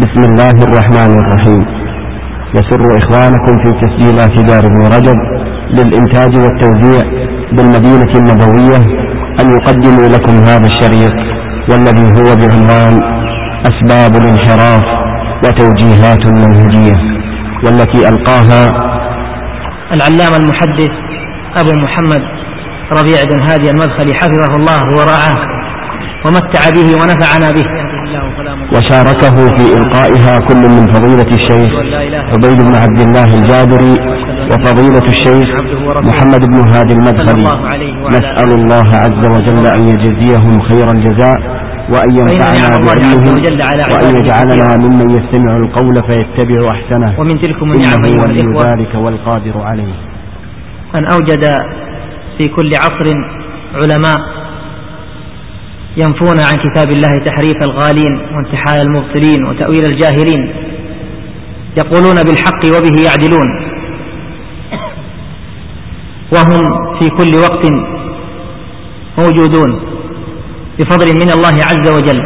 بسم الله الرحمن الرحيم. يسر إخوانكم في تسجيلات دار ابن رجب للإنتاج والتوزيع بالمدينة النبوية أن يقدموا لكم هذا الشريط، والذي هو بعنوان أسباب الانحراف وتوجيهات منهجية، والتي ألقاها العلامة المحدث أبو محمد ربيع بن هادي المدخلي حفظه الله ورعاه ومتع به ونفعنا به، وشاركه في إلقائها كل من فضيلة الشيخ عبيد بن عبد الله الجابري وفضيلة الشيخ محمد بن هادي المدخلي. نسأل الله عز وجل أن يجزيهم خير الجزاء، وأن ينفعنا بعلمهم، وأن يجعلنا ممن يستمع القول فيتبع أحسنه، ومن تلكم إنه ولي ذلك والقادر عليه. أن أوجد في كل عصر علماء ينفون عن كتاب الله تحريف الغالين وانتحال المبطلين وتأويل الجاهلين، يقولون بالحق وبه يعدلون، وهم في كل وقت موجودون بفضل من الله عز وجل.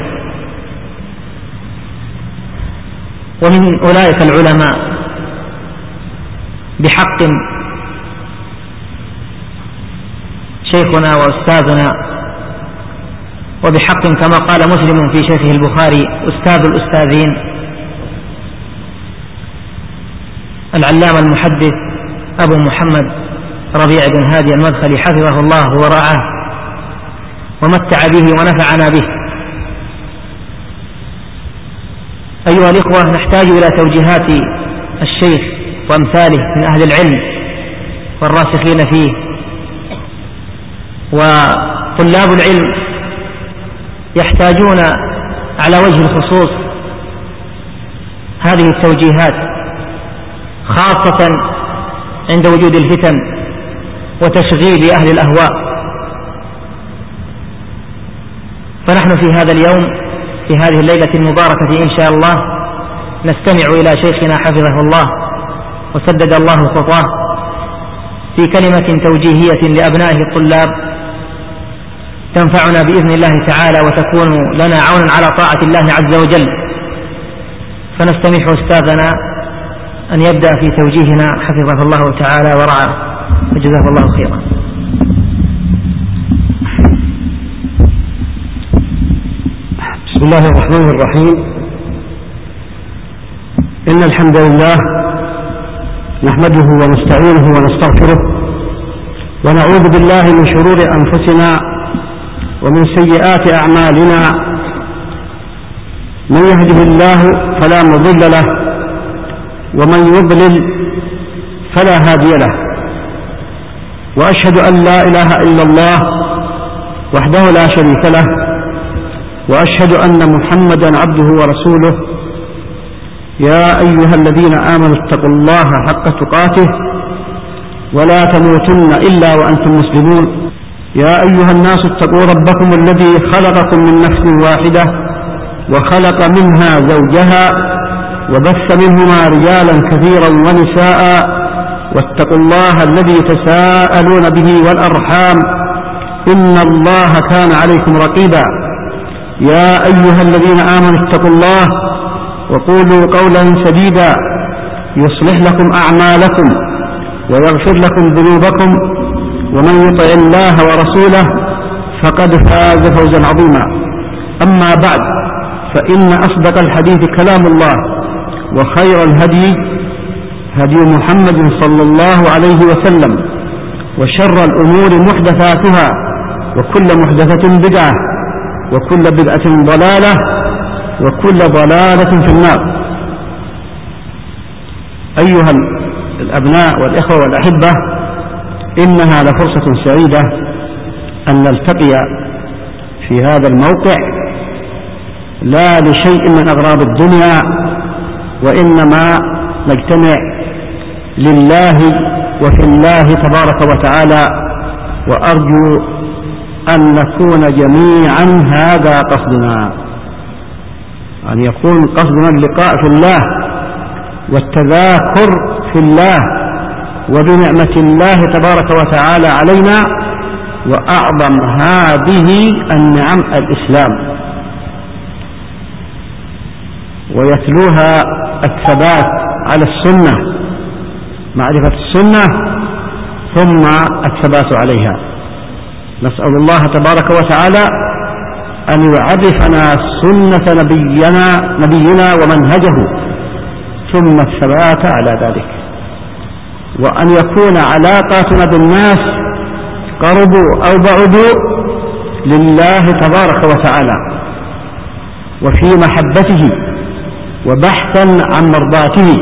ومن أولئك العلماء بحق شيخنا وأستاذنا، وبحق كما قال مسلم في شيخه البخاري أستاذ الأستاذين، العلامة المحدث أبو محمد ربيع بن هادي المدخلي حفظه الله ورعاه ومتع به ونفعنا به. أيها الإخوة، نحتاج إلى توجيهات الشيخ وأمثاله من أهل العلم والراسخين فيه، وطلاب العلم يحتاجون على وجه الخصوص هذه التوجيهات، خاصة عند وجود الفتن وتشغيل أهل الأهواء. فنحن في هذا اليوم، في هذه الليلة المباركة إن شاء الله، نستمع إلى شيخنا حفظه الله وسدد الله خطاه في كلمة توجيهية لأبنائه الطلاب تنفعنا بإذن الله تعالى وتكون لنا عونا على طاعة الله عز وجل. فنستمح أستاذنا أن يبدأ في توجيهنا حفظه الله تعالى ورعاه، وجزاه الله خيرا. بسم الله الرحمن الرحيم. إن الحمد لله نحمده ونستعينه ونستغفره، ونعوذ بالله من شرور أنفسنا ومن سيئات أعمالنا. من يهده الله فلا مضل له، ومن يضلل فلا هادي له. وأشهد أن لا إله إلا الله وحده لا شريك له، وأشهد أن محمدا عبده ورسوله. يا أيها الذين آمنوا اتقوا الله حق تقاته ولا تموتن إلا وأنتم مسلمون. يا أيها الناس اتقوا ربكم الذي خلقكم من نفس واحدة وخلق منها زوجها وبث منهما رجالا كثيرا ونساء، واتقوا الله الذي تساءلون به والأرحام، إن الله كان عليكم رقيبا. يا أيها الذين آمنوا اتقوا الله وقولوا قولا سديدا يصلح لكم أعمالكم ويغفر لكم ذنوبكم، ومن يطع الله ورسوله فقد فاز فوزا عظيما. أما بعد، فإن أصدق الحديث كلام الله، وخير الهدي هدي محمد صلى الله عليه وسلم، وشر الأمور محدثاتها، وكل محدثة بدعة، وكل بدعة ضلالة، وكل ضلالة في النار. أيها الأبناء والإخوة والأحبة، إنها لفرصة سعيدة أن نلتقي في هذا الموقع، لا لشيء من أغراض الدنيا، وإنما نجتمع لله وفي الله تبارك وتعالى. وأرجو أن نكون جميعا هذا قصدنا، أن يكون قصدنا اللقاء في الله والتذاكر في الله وبنعمة الله تبارك وتعالى علينا، وأعظم هذه النعم الإسلام. ويتلوها الثبات على السنة، معرفة السنة ثم الثبات عليها. نسأل الله تبارك وتعالى أن يعرفنا سنة نبينا ومنهجه ثم الثبات على ذلك، وأن يكون علاقاتنا بالناس قربوا أو بعدوا لله تبارك وتعالى وفي محبته وبحثا عن مرضاته.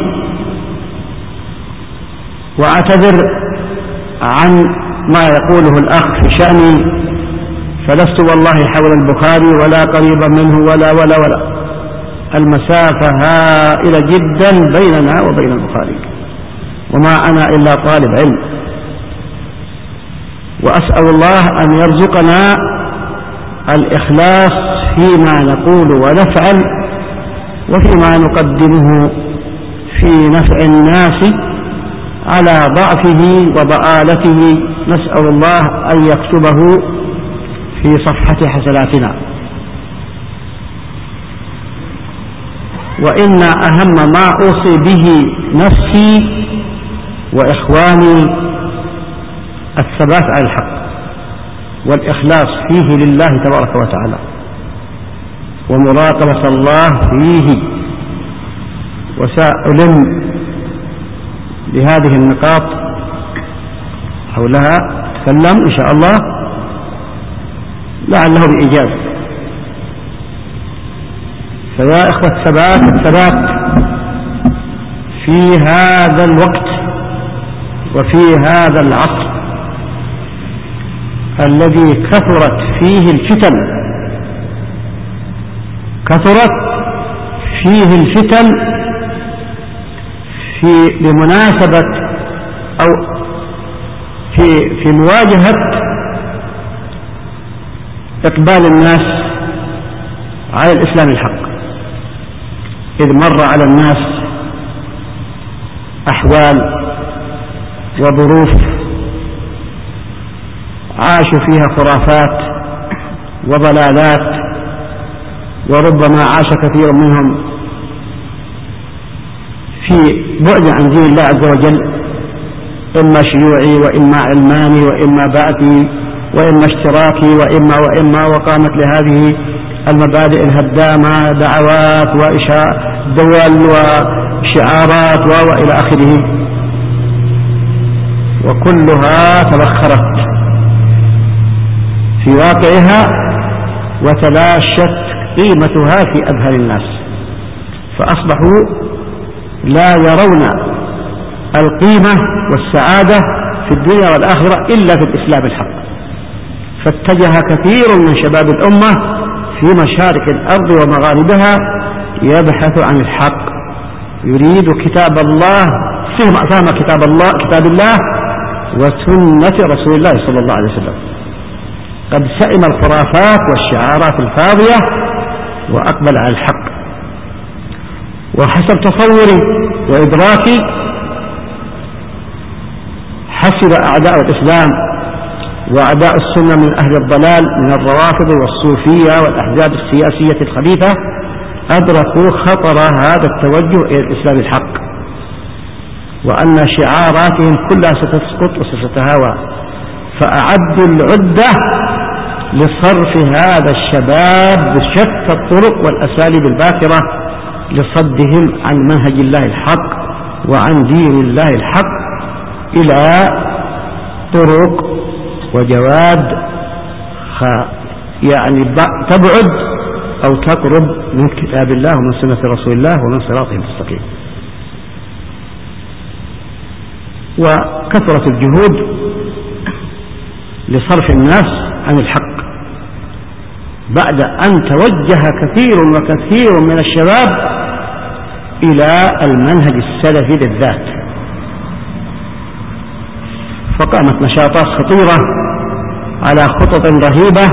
وأعتذر عن ما يقوله الأخ في شأني، فلست والله حول البخاري ولا قريبا منه ولا المسافة هائلة جدا بيننا وبين البخاري، وما أنا إلا طالب علم. وأسأل الله أن يرزقنا الإخلاص فيما نقول ونفعل وفيما نقدمه في نفع الناس على ضعفه وضآلته. نسأل الله أن يكتبه في صفحة حسناتنا. وإن أهم ما أوصي به نفسي وإخواني الثبات على الحق والإخلاص فيه لله تبارك وتعالى ومراقبة الله فيه. وسألم بهذه النقاط حولها أتكلم إن شاء الله لعله بإيجاز. فيا إخوة الثبات في هذا الوقت وفي هذا العصر الذي كثرت فيه الفتن، بمناسبة أو في مواجهة إقبال الناس على الإسلام الحق، إذ مر على الناس أحوال وظروف عاشوا فيها خرافات وضلالات، وربما عاش كثير منهم في بعد عن دين الله عز وجل، إما شيوعي وإما علماني وإما بعثي وإما اشتراكي وإما وقامت لهذه المبادئ الهدامة دعوات دول وشعارات وإلى آخره، وكلها تبخرت في واقعها وتلاشت قيمتها في أذهان الناس، فأصبحوا لا يرون القيمة والسعادة في الدنيا والآخرة إلا في الإسلام الحق. فاتجه كثير من شباب الأمة في مشارق الأرض ومغاربها يبحث عن الحق، يريد كتاب الله، فهم كتاب الله وسنة رسول الله صلى الله عليه وسلم. قد سئم الخرافات والشعارات الفاضية وأقبل على الحق. وحسب تصوري وإدراكي حسب أعداء الإسلام وأعداء السنة من أهل الضلال من الروافض والصوفية والأحزاب السياسية الخبيثة أدركوا خطر هذا التوجه إلى الإسلام الحق، وأن شعاراتهم كلها ستسقط وستتهاوى، فأعدوا العدة لصرف هذا الشباب بشتى الطرق والأساليب الباكرة لصدهم عن منهج الله الحق وعن دين الله الحق إلى طرق وجواد يعني تبعد أو تقرب من كتاب الله ومن سنة رسول الله ومن صراطه المستقيم. وكثرة الجهود لصرف الناس عن الحق بعد أن توجه كثير من الشباب إلى المنهج السلفي بالذات، فقامت نشاطات خطيرة على خطط رهيبة،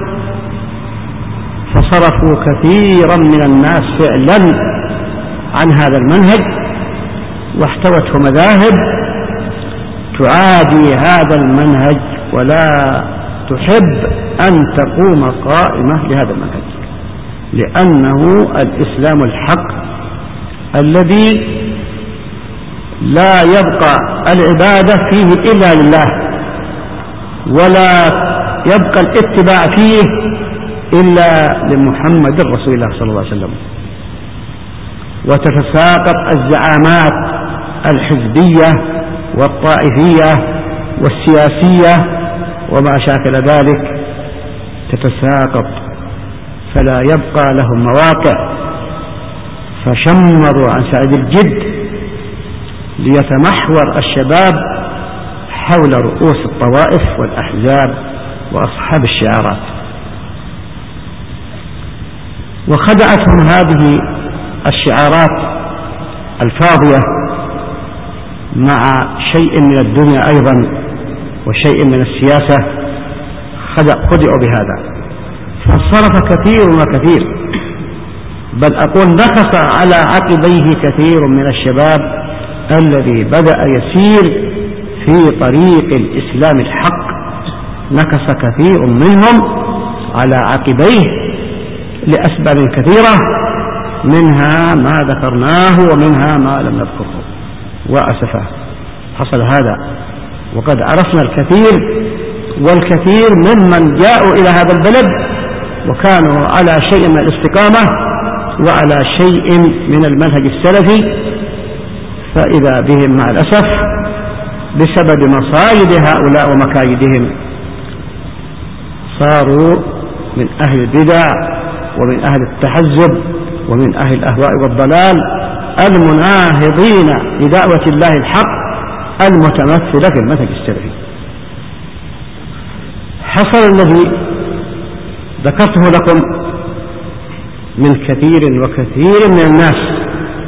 فصرفوا كثيرا من الناس فعلا عن هذا المنهج، واحتوته مذاهب تعادي هذا المنهج ولا تحب أن تقوم قائمة لهذا المنهج، لأنه الإسلام الحق الذي لا يبقى العبادة فيه إلا لله، ولا يبقى الاتباع فيه إلا لمحمد رسول الله صلى الله عليه وسلم. وتتساقط الزعامات الحزبية والطائفية والسياسية وما شاكل ذلك، تتساقط فلا يبقى لهم مواقع، فشمروا عن سعد الجد ليتمحور الشباب حول رؤوس الطوائف والأحزاب وأصحاب الشعارات. وخدعتهم هذه الشعارات الفاضية مع شيء من الدنيا أيضا وشيء من السياسة، خدعوا بهذا، فانصرف كثير وكثير، بل أقول نكص على عقبيه كثير من الشباب الذي بدأ يسير في طريق الإسلام الحق. نكص كثير منهم على عقبيه لأسباب كثيرة، منها ما ذكرناه ومنها ما لم نذكره، وأسفا حصل هذا. وقد عرفنا الكثير والكثير ممن جاءوا إلى هذا البلد وكانوا على شيء من الاستقامة وعلى شيء من المنهج السلفي، فإذا بهم مع الأسف بسبب مصايد هؤلاء ومكايدهم صاروا من أهل البدع ومن أهل التحزب ومن أهل الأهواء والضلال المناهضين لدعوة الله الحق المتمثلة في المنهج السلفي. حصل الذي ذكرته لكم من كثير وكثير من الناس،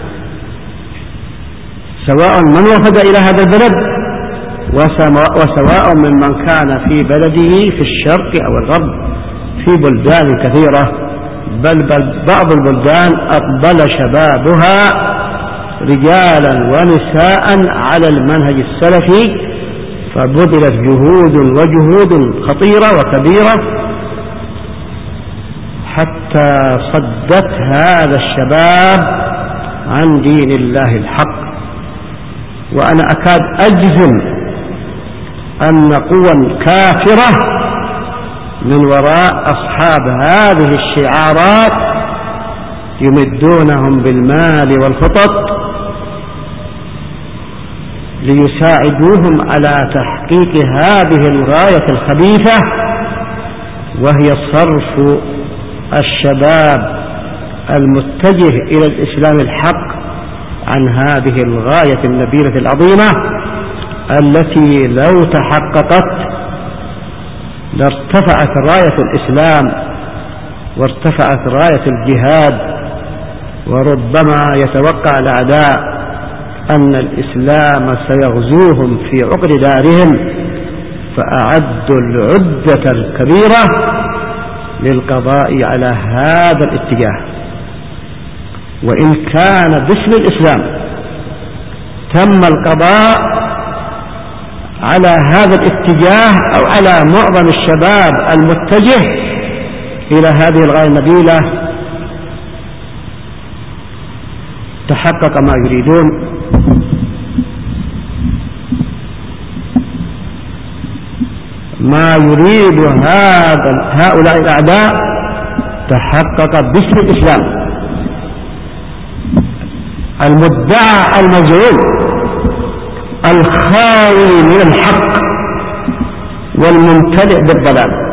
سواء من وفد إلى هذا البلد وسواء ممن كان في بلده في الشرق أو الغرب في بلدان كثيرة، بل بعض البلدان أقبل شبابها رجالا ونساء على المنهج السلفي، فبذلت جهود وجهود خطيرة وكبيرة حتى صدت هذا الشباب عن دين الله الحق. وأنا أكاد أجزم أن قوى كافرة من وراء أصحاب هذه الشعارات يمدونهم بالمال والخطط ليساعدوهم على تحقيق هذه الغاية الخبيثة، وهي صرف الشباب المتجه إلى الإسلام الحق عن هذه الغاية النبيلة العظيمة التي لو تحققت لارتفعت راية الإسلام وارتفعت راية الجهاد. وربما يتوقع الأعداء أن الإسلام سيغزوهم في عقر دارهم، فأعدوا العدة الكبيرة للقضاء على هذا الاتجاه. وإن كان باسم الإسلام تم القضاء على هذا الاتجاه أو على معظم الشباب المتجه إلى هذه الغاية النبيلة، تحقق ما يريدون. ما يريد هؤلاء الأعداء تحقق باسم الإسلام المدعى المزعوم الخالي من الحق والممتلئ بالضلال.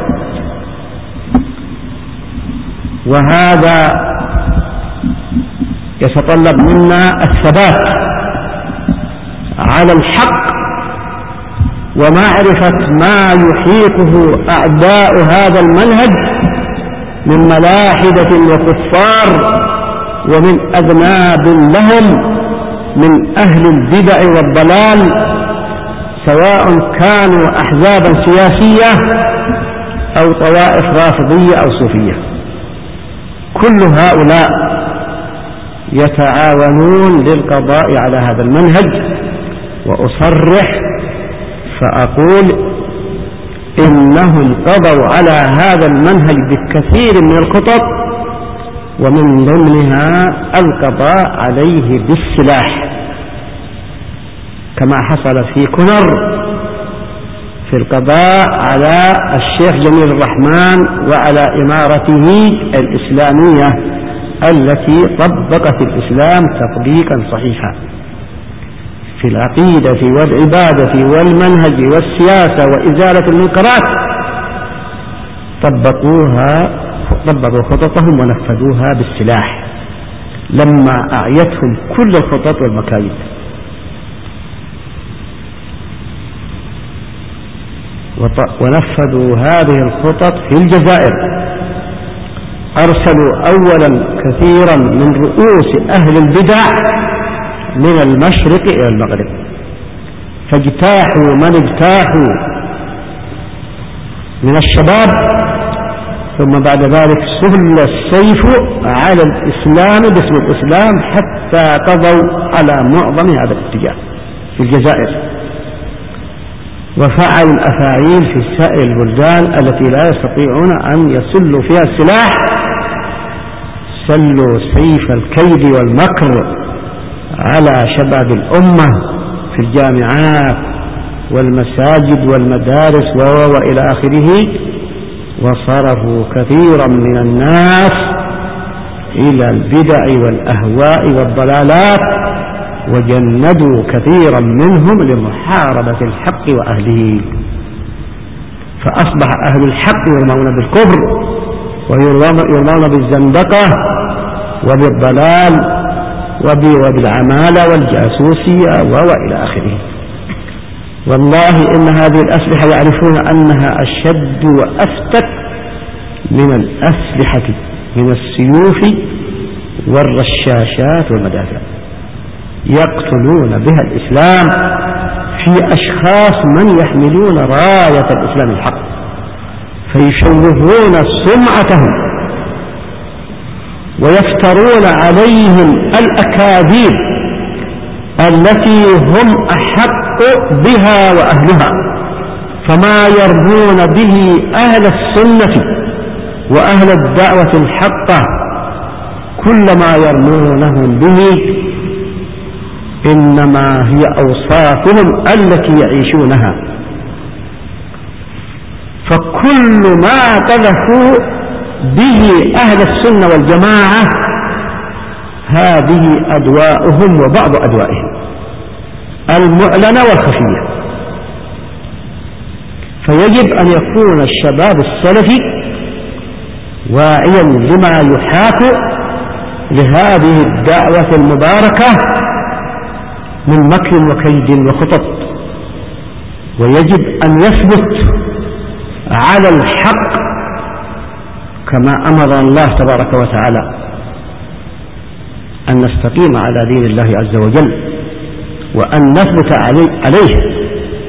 وهذا يتطلب منا الثبات على الحق ومعرفة ما يحيطه أعداء هذا المنهج من ملاحدة وكفار ومن أذناب لهم من أهل البدع والضلال، سواء كانوا أحزابا سياسية أو طوائف رافضية أو صوفية. كل هؤلاء يتعاونون للقضاء على هذا المنهج. وأصرح فأقول إنهم قضوا على هذا المنهج بكثير من الخطط ومن ضمنها القضاء عليه بالسلاح، كما حصل في كنر في القضاء على الشيخ جميل الرحمن وعلى إمارته الإسلامية التي طبقت الإسلام تطبيقا صحيحا في العقيدة والعبادة والمنهج والسياسة وإزالة المنكرات. طبقوا خططهم ونفذوها بالسلاح لما أعيتهم كل الخطط والمكايد. ونفذوا هذه الخطط في الجزائر. أرسلوا أولا كثيرا من رؤوس أهل البدع من المشرق إلى المغرب، فاجتاحوا من اجتاحوا من الشباب، ثم بعد ذلك سهل السيف على الإسلام باسم الإسلام حتى قضوا على معظم هذا الاتجاه في الجزائر، وفعلوا الأفاعيل في سائر البلدان التي لا يستطيعون أن يسلوا فيها السلاح. سلوا سيف الكيد والمكر على شباب الأمة في الجامعات والمساجد والمدارس وإلى آخره، وصرفوا كثيرا من الناس إلى البدع والأهواء والضلالات، وجندوا كثيرا منهم لمحاربة الحق وأهله، فأصبح أهل الحق يرمون بالكفر ويرمون بالزندقة وبالضلال وبالعمالة والجاسوسية وإلى آخره. والله إن هذه الأسلحة يعرفون أنها أشد وأفتك من الأسلحة من السيوف والرشاشات والمدافع، يقتلون بها الإسلام في أشخاص من يحملون راية الإسلام الحق، فيشوهون سمعتهم ويفترون عليهم الأكاذيب التي هم أحق بها وأهلها، فما يرمون به أهل السنة وأهل الدعوة الحقة كل ما يرمونهم به إنما هي أوصافهم التي يعيشونها. فكل ما قذفوا به أهل السنة والجماعة هذه أدواؤهم وبعض أدوائهم المعلنة والخفية. فيجب أن يكون الشباب السلفي واعيا لما يحاك لهذه الدعوة المباركة من مكر وكيد وخطط، ويجب أن يثبت على الحق كما أمر الله تبارك وتعالى أن نستقيم على دين الله عز وجل وأن نثبت عليه.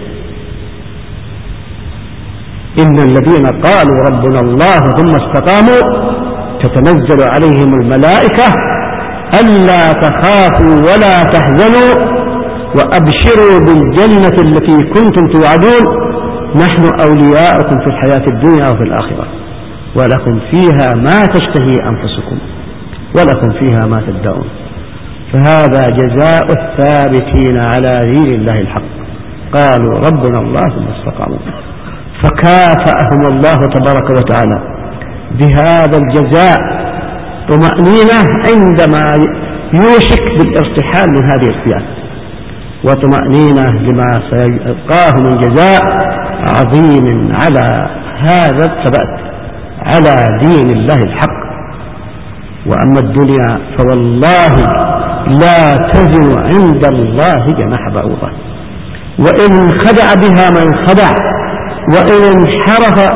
إن الذين قالوا ربنا الله ثم استقاموا تتنزل عليهم الملائكة ألا تخافوا ولا تحزنوا وأبشروا بالجنة التي كنتم توعدون نحن أولياؤكم في الحياة الدنيا وفي الآخرة ولكم فيها ما تشتهي أنفسكم ولكم فيها ما تدعون. فهذا جزاء الثابتين على دين الله الحق. قالوا ربنا الله ثم استقاموا، فكافأهم الله تبارك وتعالى بهذا الجزاء طمأنينة عندما يوشك بالارتحال من هذه الفئات، وطمأنينة لما سيلقاه من جزاء عظيم على هذا الثبات على دين الله الحق. وأما الدنيا فوالله لا تزن عند الله جناح بعوضة، وإن خدع بها من خدع وإن انحرف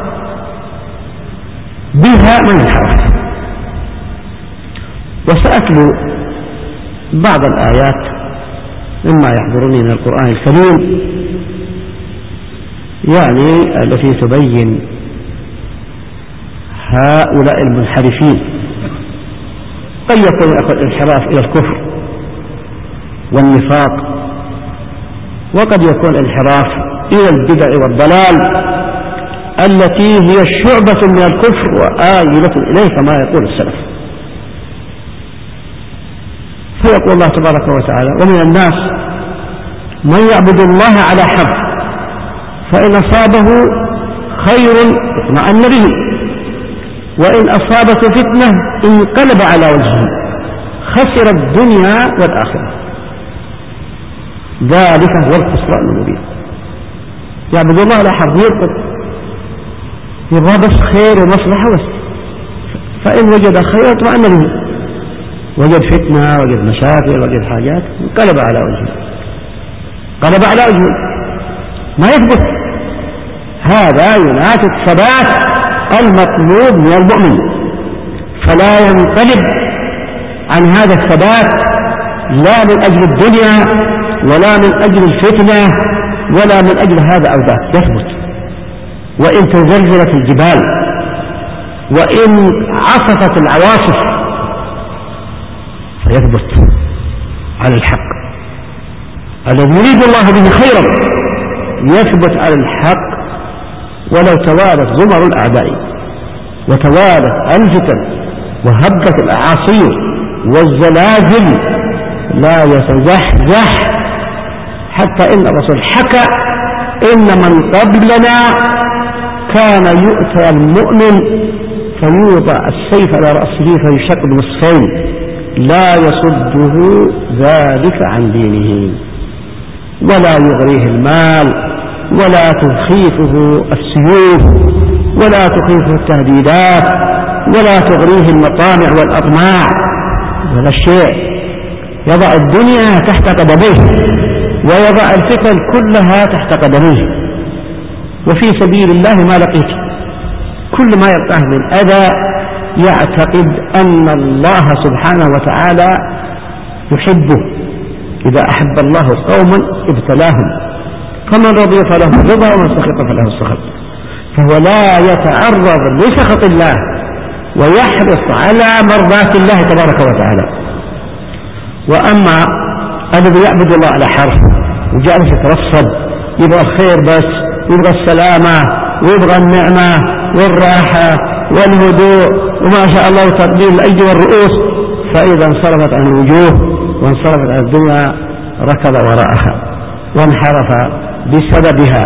بها من انحرف. وسأتلو بعض الآيات مما يحضرني من القرآن الكريم يعني التي تبين هؤلاء المنحرفين. قد يكون الانحراف إلى الكفر والنفاق، وقد يكون الانحراف إلى البدع والضلال التي هي شعبة من الكفر وآيلة إليه كما يقول السلف. فيقول الله تبارك وتعالى: ومن الناس من يعبد الله على حرف، فإن أصابه خير اطمأن به، وإن أصابته فتنة انقلب على وجهه خسر الدنيا والآخرة. ذلك هو الخسران المبين. يعبد الله على حرف، يبغى بس خير ومصلحة بس، فإن وجد خير اطمأن به، وجد فتنة، وجد مشاكل، وجد حاجات، انقلب على وجهه، قلب على وجهه، ما يثبت. هذا ينافي الثبات المطلوب من المؤمن، فلا ينقلب عن هذا الثبات لا من أجل الدنيا ولا من أجل الفتنة ولا من أجل هذا أو ذاك، يثبت. وإن تزلزلت الجبال وإن عصفت العواصف فيثبت على الحق. الذي يريد الله به خيرا يثبت على الحق ولو توالت زمر الأعداء وتوالت الفتن وهبت الأعاصير والزلازل لا يتزحزح، حتى إن الرسول حكى إن من قبلنا كان يؤتى المؤمن فيوضع السيف على رأسه فيشق نصفين لا يصده ذلك عن دينه، ولا يغريه المال، ولا تخيفه السيوف، ولا تخيفه التهديدات، ولا تغريه المطامع والأطماع ولا شيء. يضع الدنيا تحت قدميه ويضع الفتن كلها تحت قدميه. وفي سبيل الله ما لقيت، كل ما يلقاه من أذى يعتقد أن الله سبحانه وتعالى يحبه. إذا أحب الله قوما ابتلاهم، فمن رضي فله الرضا ومن سخط فله السخط، فهو لا يتعرض لسخط الله ويحرص على مرضاة الله تبارك وتعالى. وأما الذي يعبد الله على حرف وجعله يترصد، يبغى الخير بس، يبغى السلامة ويبغى النعمة والراحة والهدوء وما شاء الله تقليل الأيدي والرؤوس، فإذا انصرفت عن الوجوه وانصرفت عن الدنيا ركض وراءها وانحرف بسببها.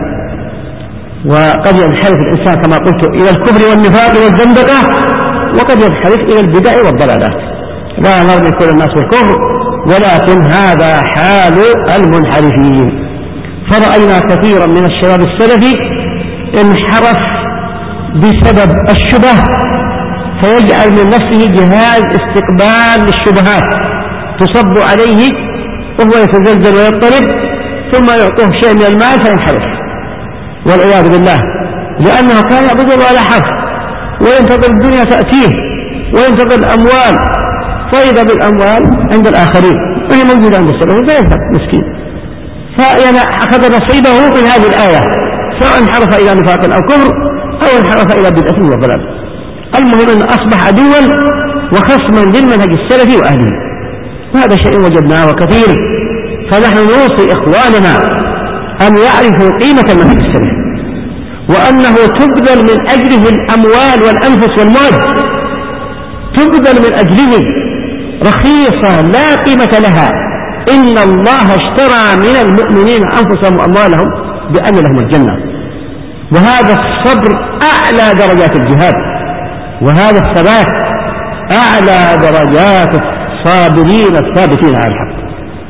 وقد ينحرف الإنسان كما قلت إلى الكفر والنفاق والزندقة، وقد ينحرف إلى البدع والضلالات. لا نرمي كل الناس بالكفر، ولكن هذا حال المنحرفين. فرأينا كثيرا من الشباب السلفي انحرف بسبب الشبه، فيجعل من نفسه جهاز استقبال للشبهات تصب عليه وهو يتزلزل ويضطرب، ثم يعطوه شيء من المال فينحرف والعياذ بالله، لأنه كان يعبد الله على حرف وينتظر الدنيا تأتيه وينتظر الأموال، فإذا بالأموال عند الآخرين وهي موجودة عند السلف فيذهب مسكين، فأخذ نصيبه في هذه الآية، سواء انحرف إلى نفاق أو كفر أو انحرف إلى بدعة وضلال. المهم أن أصبح عدوا وخصما للمنهج السلفي وأهله، وهذا شيء وجدناه وكثير. فنحن نوصي إخواننا أن يعرفوا قيمة المنهج السلفي، وأنه تبذل من أجله الأموال والأنفس والمال، تبذل من أجله رخيصة لا قيمة لها. إن الله اشترى من المؤمنين أنفسهم وأموالهم بأن لهم الجنة، وهذا الصبر أعلى درجات الجهاد، وهذا الثبات أعلى درجات الصابرين الثابتين على الحق.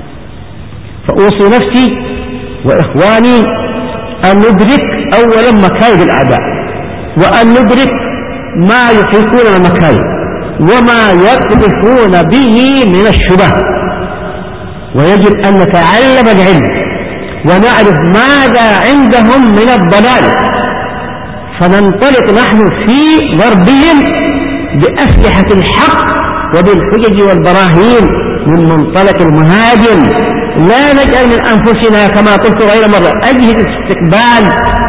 فأوصي نفسي وإخواني أن ندرك أولا مكايد الأعداء، وأن ندرك ما يحيطون من المكايد وما يقذفون به من الشبه، ويجب أن نتعلم العلم ونعرف ماذا عندهم من الضلال، فننطلق نحن في ضربهم بأسلحة الحق وبالحجج والبراهين من منطلق المهاجم، لا نجعل من أنفسنا كما قلت غير مرة أجهزة استقبال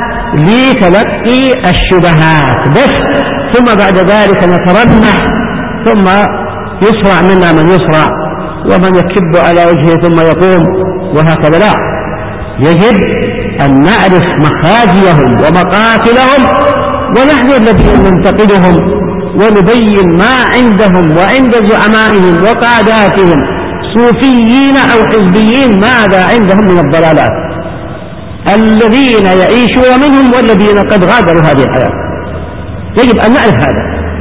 لتلقي الشبهات بس، ثم بعد ذلك نترنح، ثم يسرع منا من يسرع ومن يكب على وجهه ثم يقوم، وهكذا. لا، يجب أن نعرف مخازيهم ومقاتلهم، ونحن الذين ننتقدهم ونبين ما عندهم وعند زعمائهم وقاداتهم الصوفيين أو حزبيين ماذا عندهم من الضلالات الذين يعيشون منهم والذين قد غادروا هذه الحياة. يجب أن نعرف هذا،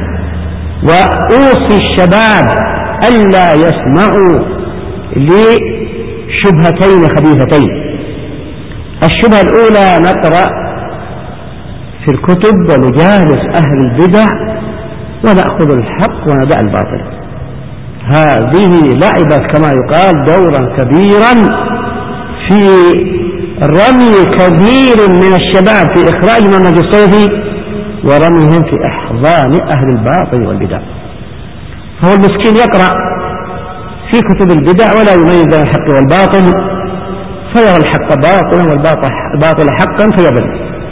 وأوصي الشباب ألا يسمعوا لشبهتين خبيثتين. الشبهة الأولى: نقرأ في الكتب ونجالس أهل البدع ونأخذ الحق وندع الباطل. هذه لعبت كما يقال دورا كبيرا في رمي كثير من الشباب في إخراج المنهج السلفي ورميهم في أحضان أهل الباطل والبدع. فهو المسكين يقرأ في كتب البدع ولا يميز بين الحق والباطل، فيرى الحق باطلا والباطل حقا فيضل.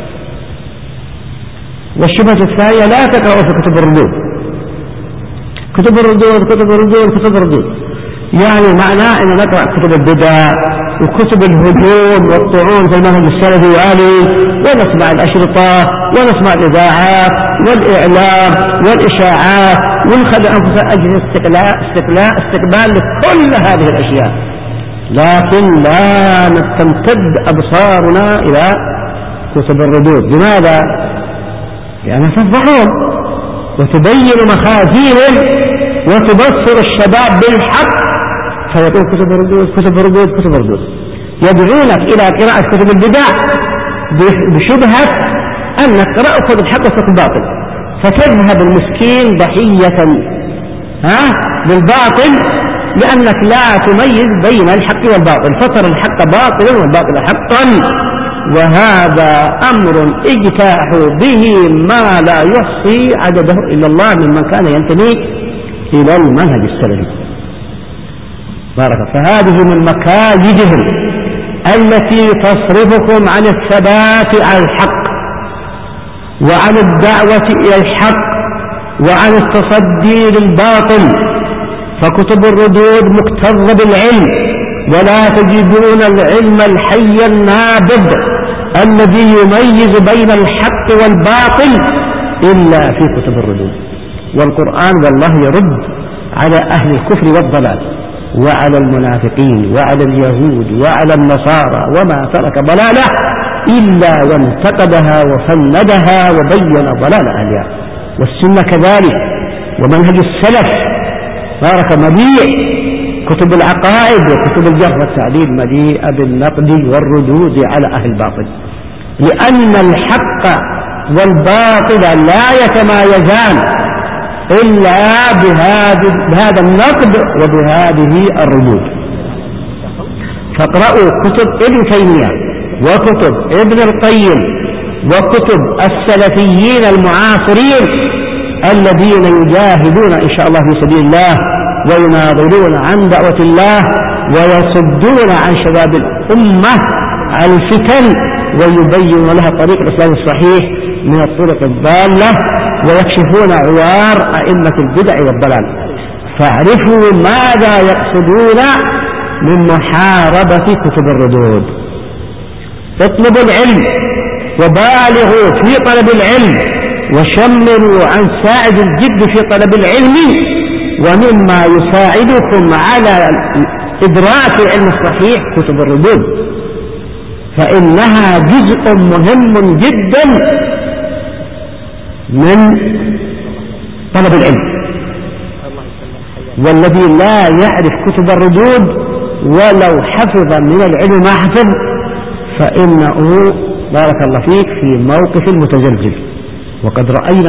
والشبهة الثانية: لا تقرأوا في كتب الردود. كتب الردود كتب الردود كتب الردود، يعني معناه أن نقرأ كتب البدع وكتب الهجوم والطعون في المنهج السلفي وآله، ونسمع الأشرطة ونسمع الإذاعات والإعلام والإشاعات، ونخلي أنفسنا أجل استقبال لكل هذه الأشياء، لكن لا تمتد أبصارنا إلى كتب الردود. لماذا؟ لأنها تفضحهم وتبين مخازيهم وتبصر الشباب بالحق، فيقول كتب الردود كتب الردود كتب الردود. يدعونك إلى قراءة كتب البدع بشبهة أن نقرأ كتب الحق وكتب الباطل، فتذهب المسكين ضحية للباطل، لأنك لا تميز بين الحق والباطل، فترى الحق باطلا والباطل حقا. وهذا أمر اجتاحوا به ما لا يحصي عدده إلا الله ممن كان ينتمي إلى المنهج السلفي. بارك. فهذه من مكايدهم التي تصرفكم عن الثبات على الحق وعن الدعوة إلى الحق وعن التصدي للباطل. فكتب الردود مكتظة بالعلم، ولا تجدون العلم الحي النابض الذي يميز بين الحق والباطل إلا في كتب الردود. والقرآن والله يرد على أهل الكفر والضلال وعلى المنافقين وعلى اليهود وعلى النصارى، وما ترك ضلالة إلا وانتقدها وفندها وبين ضلال أهلها. والسنة كذلك، ومنهج السلف بارك مليء، كتب العقائد وكتب الجرح والتعديل مليئة بالنقد والردود على أهل الباطل، لأن الحق والباطل لا يتمايزان إلا بهذا النقد وبهذه الردود. فاقرأوا كتب ابن تيمية وكتب ابن القيم وكتب السلفيين المعاصرين الذين يجاهدون إن شاء الله في سبيل الله ويناضلون عن دعوة الله ويصدون عن شباب الأمة عن الفتن ويبين لها طريق الإسلام الصحيح من الطرق الضالة ويكشفون عوار أئمة البدع والضلال. فاعرفوا ماذا يقصدون من محاربة كتب الردود. اطلبوا العلم وبالغوا في طلب العلم وشمروا عن ساعد الجد في طلب العلم. ومما يساعدكم على إدراك العلم الصحيح كتب الردود، فإنها جزء مهم جدا من طلب العلم. والذي لا يعرف كتب الردود ولو حفظ من العلم ما حفظ فإنه بارك الله فيك في موقف متزلزل. وقد رأينا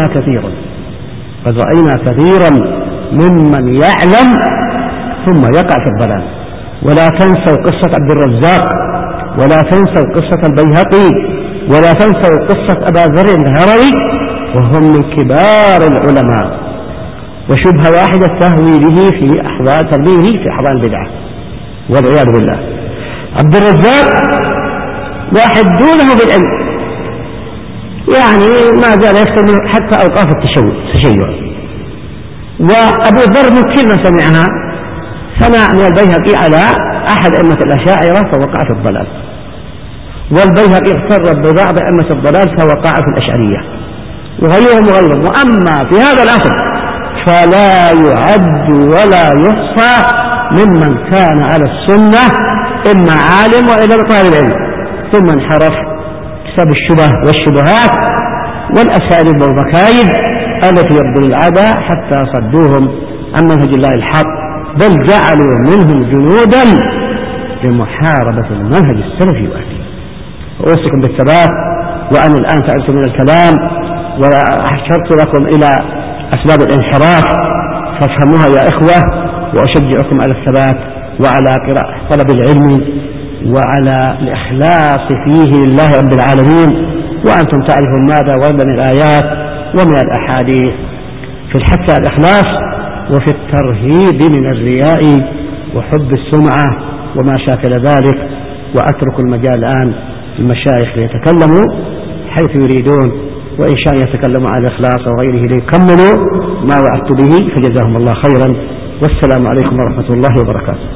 كثيرا ممن يعلم ثم يقع في الضلال. ولا تنسوا قصة عبد الرزاق، ولا تنسوا قصة البيهقي، ولا تنسوا قصة أبا ذر الهروي، وهم من كبار العلماء. وشبهة واحدة تهوي به في أحوال ترميه في أحوال البدعة والعياذ بالله. عبد الرزاق واحد دونه بالعلم، يعني ما زال يكتب حتى أوقاف التشيع. وأبو ذر من كلمة سمعها سمع من البيهقي على أحد أئمة الأشاعرة فوقع في الضلال، والبيهقي اغتر ببعض أئمة الضلال فوقع في الأشعرية وغيرهم. وأما في هذا الأصل فلا يعد ولا يحصى ممن كان على السنة إما عالم وإلا طالب العلم، ثم انحرف بسبب الشبه والشبهات والأساليب والمكايد التي يبذل العداء حتى صدوهم عن منهج الله الحق، بل جعلوا منهم جنودا لمحاربة المنهج السلفي وأهله. وأوصيكم بالثبات، وأنا الآن سألت من الكلام وأشرت لكم إلى أسباب الانحراف فافهموها يا إخوة، وأشجعكم على الثبات وعلى قراءة طلب العلم وعلى الإخلاص فيه لله رب العالمين. وأنتم تعرفون ماذا ورد من الآيات ومن الأحاديث في الحث على الإخلاص وفي الترهيب من الرياء وحب السمعة وما شاكل ذلك. وأترك المجال الآن للمشايخ ليتكلموا حيث يريدون، وإن شاء يتكلموا عن الإخلاص وغيره ليكملوا ما وعدت به، فجزاهم الله خيرا، والسلام عليكم ورحمة الله وبركاته.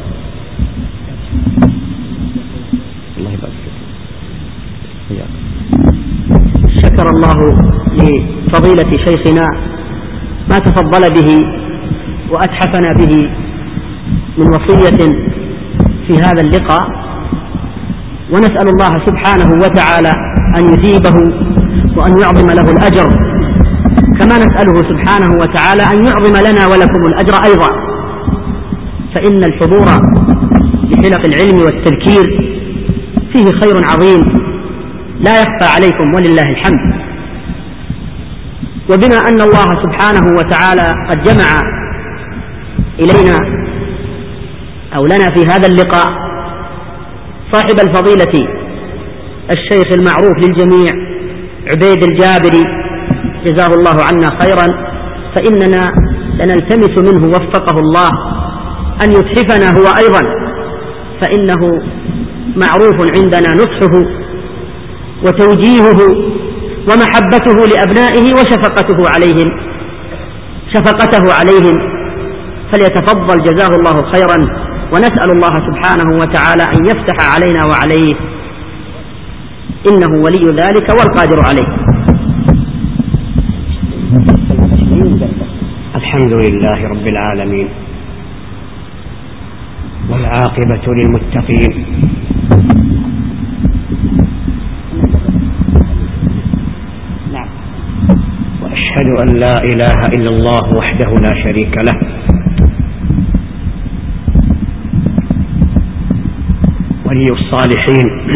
الله يبارك فيك. شكر الله لفضيلة شيخنا ما تفضل به وأتحفنا به من وصية في هذا اللقاء، ونسأل الله سبحانه وتعالى أن يثيبه وأن يعظم له الأجر، كما نسأله سبحانه وتعالى أن يعظم لنا ولكم الأجر أيضا، فإن الحضور لحلق العلم والتذكير فيه خير عظيم لا يخفى عليكم ولله الحمد. وبما أن الله سبحانه وتعالى قد جمع إلينا أو لنا في هذا اللقاء صاحب الفضيلة الشيخ المعروف للجميع عبيد الجابري جزاه الله عنا خيرا، فإننا لنلتمس منه وفقه الله أن يتحفنا هو أيضا، فإنه معروف عندنا نصحه وتوجيهه ومحبته لأبنائه شفقته عليهم، فليتفضل جزاه الله خيرا، ونسأل الله سبحانه وتعالى أن يفتح علينا وعليه، إنه ولي ذلك والقادر عليه. الحمد لله رب العالمين، والعاقبة للمتقين، وأشهد أن لا إله إلا الله وحده لا شريك له، ولي الصالحين،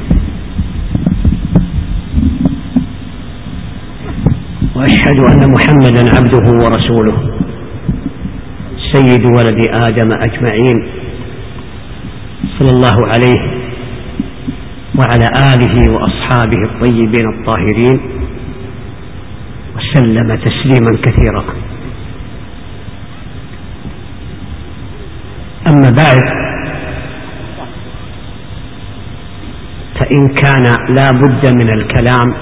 وأشهد أن محمدا عبده ورسوله سيد ولد آدم أجمعين، صلى الله عليه وعلى آله وأصحابه الطيبين الطاهرين، وسلم تسليما كثيرا. أما بعد، فإن كان لا بد من الكلام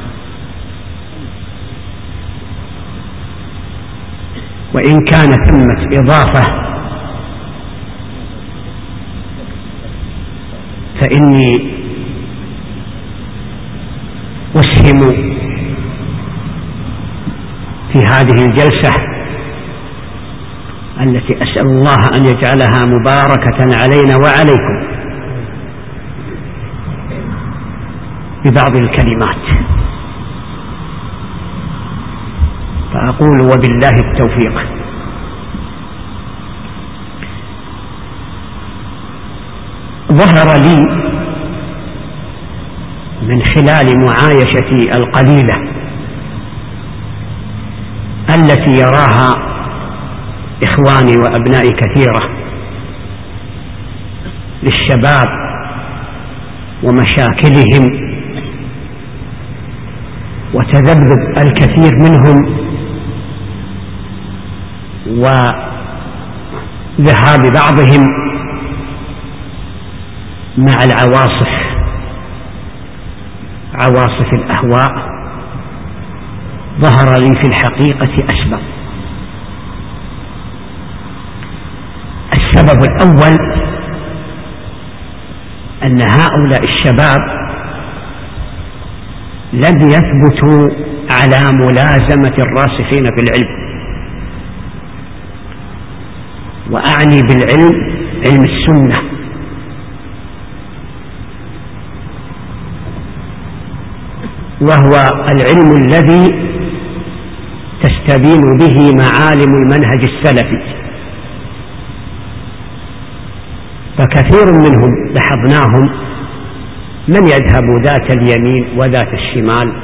وإن كان ثمة إضافة فإني أسهم في هذه الجلسة التي أسأل الله أن يجعلها مباركة علينا وعليكم ببعض الكلمات، فأقول وبالله التوفيق. ظهر لي من خلال معايشتي القليلة التي يراها إخواني وأبنائي كثيرة للشباب ومشاكلهم وتذبذب الكثير منهم وذهاب بعضهم مع عواصف الأهواء، ظهر لي في الحقيقة أسباب. السبب الأول أن هؤلاء الشباب لم يثبتوا على ملازمة الراسخين في العلم، وأعني بالعلم علم السنة، وهو العلم الذي تستبين به معالم المنهج السلفي. فكثير منهم لاحظناهم من يذهب ذات اليمين وذات الشمال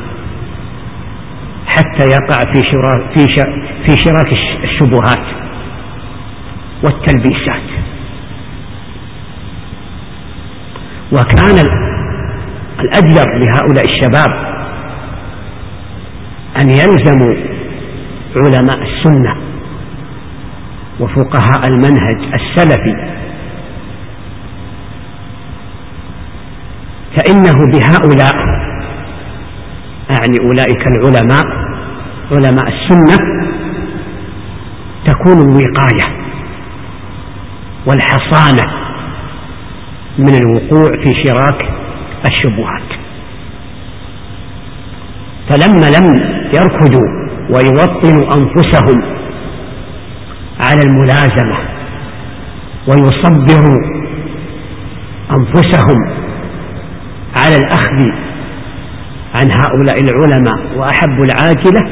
حتى يقع في شراك الشبهات والتلبيسات. وكان الأجدر لهؤلاء الشباب أن يلزموا علماء السنة وفقهاء المنهج السلفي، فإنه بهؤلاء، أعني أولئك العلماء علماء السنة، تكون الوقاية والحصانة من الوقوع في شراك الشبهات. فلما لم يركضوا ويوطنوا أنفسهم على الملازمة ويصبروا أنفسهم على الأخذ عن هؤلاء العلماء وأحبوا العاجلة،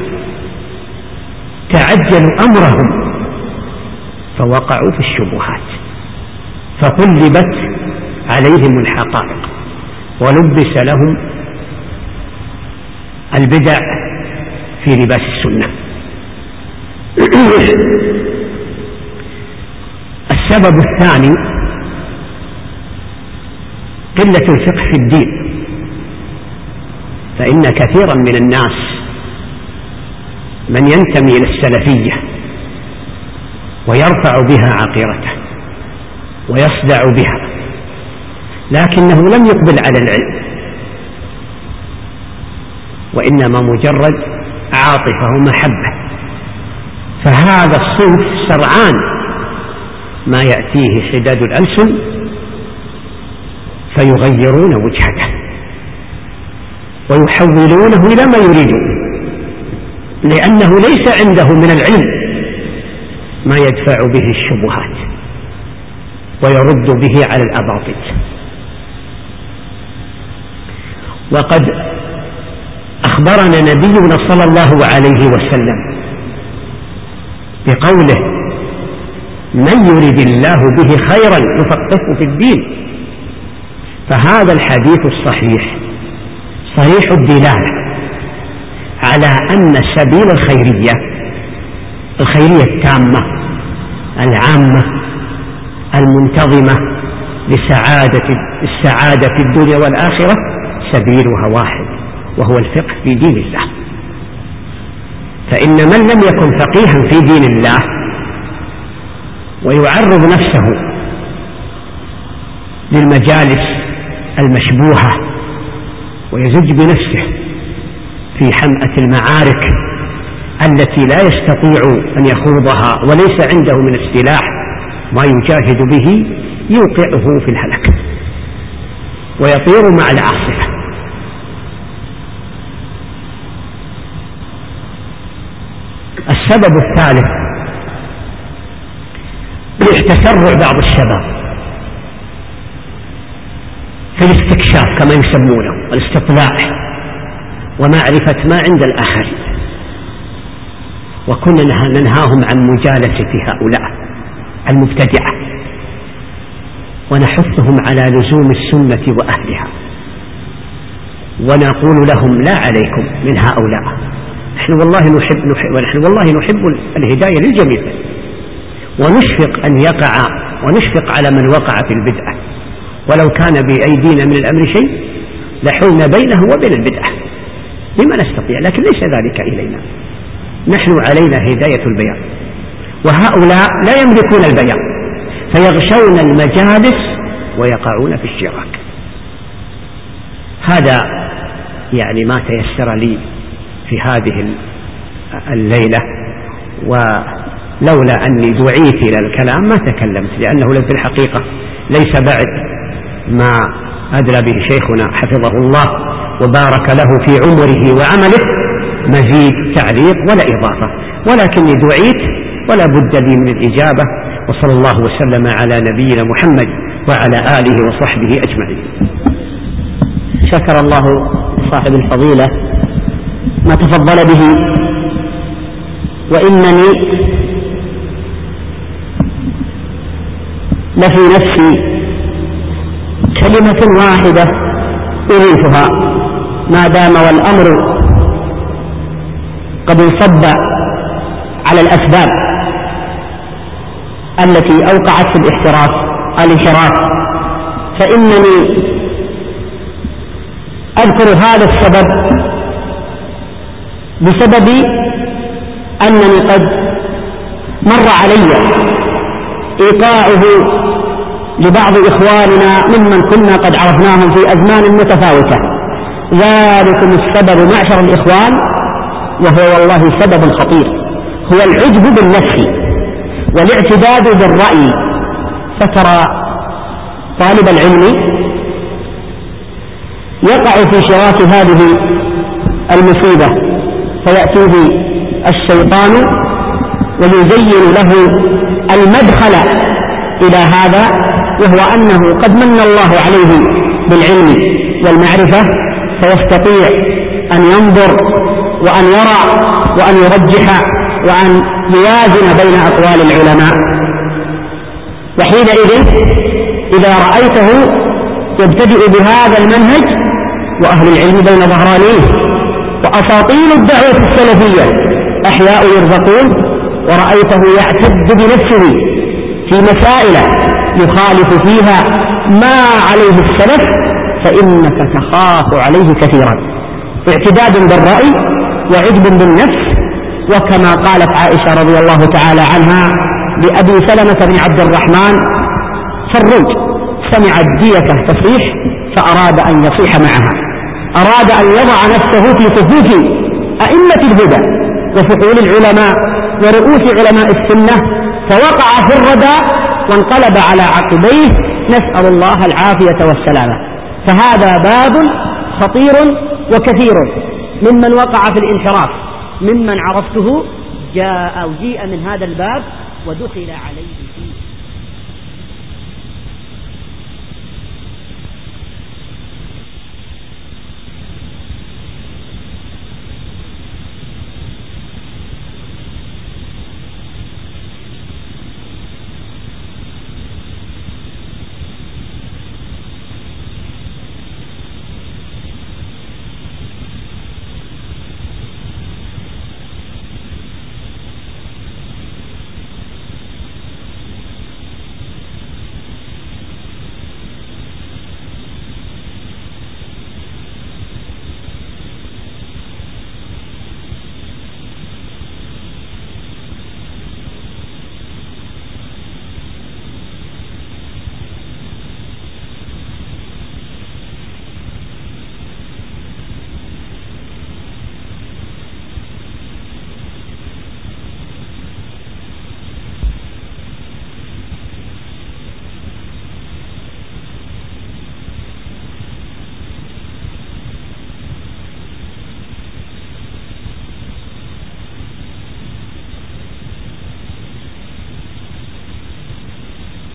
تعجلوا أمرهم فوقعوا في الشبهات، فقلبت عليهم الحقائق ولبس لهم البدع في لباس السنة. السبب الثاني قلة الفقه في الدين، فإن كثيرا من الناس من ينتمي إلى السلفية ويرفع بها عقيرته ويصدع بها، لكنه لم يقبل على العلم، وإنما مجرد عاطفة ومحبة، فهذا الصنف سرعان ما يأتيه حداد الألسن فيغيرون وجهته ويحولونه إلى ما يريدون، لأنه ليس عنده من العلم ما يدفع به الشبهات ويرد به على الأباطيل. وقد أخبرنا نبينا صلى الله عليه وسلم بقوله: من يرد الله به خيرا يفقهه في الدين. فهذا الحديث الصحيح صحيح الدلالة على أن سبيل الخيرية التامة العامة المنتظمة للسعادة في الدنيا والآخرة سبيلها واحد، وهو الفقه في دين الله. فإن من لم يكن فقيها في دين الله ويعرض نفسه للمجالس المشبوهة ويزج بنفسه في حمأة المعارك التي لا يستطيع أن يخوضها وليس عنده من السلاح ما يجاهد به، يوقعه في الهلك ويطير مع العاصفة. السبب الثالث تسرع بعض الشباب في الاستكشاف كما يسمونه والاستطلاع ومعرفة ما عند الآخرين، وكنا ننهاهم عن مجالسة هؤلاء المبتدعة ونحثهم على لزوم السنة وأهلها، ونقول لهم: لا عليكم من هؤلاء، نحن والله نحب الهداية للجميع، ونشفق أن يقع ونشفق على من وقع في البدعة، ولو كان بأيدينا من الأمر شيء لحولنا بينه وبين البدعة بما نستطيع، لكن ليس ذلك إلينا، نحن علينا هداية البيان، وهؤلاء لا يملكون البيان فيغشون المجالس ويقعون في الشراك. هذا يعني ما تيسر لي في هذه الليلة، ولولا أني دعيت إلى الكلام ما تكلمت، لأنه في الحقيقة ليس بعد ما أدلى به شيخنا حفظه الله وبارك له في عمره وعمله مزيد تعليق ولا إضافة، ولكني دعيت ولا بد لي من الإجابة، وصلى الله وسلم على نبينا محمد وعلى آله وصحبه أجمعين. شكر الله صاحب الفضيلة ما تفضل به، وإنني لفي نفسي كلمة واحدة أضيفها ما دام والأمر قد انصب على الأسباب التي أوقعت في الانحراف، فإنني أذكر هذا السبب بسبب أنني قد مر علي إيقاعه لبعض إخواننا ممن كنا قد عرفناهم في أزمان متفاوتة. ذلكم السبب معشر الإخوان، وهو والله سبب خطير، هو العجب بالنفس والاعتداد بالرأي. فترى طالب العلم يقع في شراك هذه المصيبة، فيأتيه الشيطان ويزين له المدخل إلى هذا، وهو أنه قد من الله عليه بالعلم والمعرفة، فيستطيع أن ينظر وأن يرى وأن يرجح وأن يوازن بين أقوال العلماء. وحينئذ إذا رأيته يبتدئ بهذا المنهج وأهل العلم بين ظهرانيه، وأساطير الدعوة السلفية أحياء يرزقون، ورأيته يعتد بنفسه في مسائل يخالف فيها ما عليه السلف، فإنك تخاف عليه كثيرا. اعتداد بالرأي وعجب بالنفس، وكما قالت عائشة رضي الله تعالى عنها لأبي سلمة بن عبد الرحمن: فروج سمع الديكة تصيح فأراد أن يصيح معها، أراد أن يضع نفسه في صفوف أئمة الهدى وفقول العلماء ورؤوس علماء السنة، فوقع في الردى وانقلب على عقبيه، نسأل الله العافية والسلامة. فهذا باب خطير وكثير ممن وقع في الانحراف ممن عرفته جيء من هذا الباب ودخل عليه.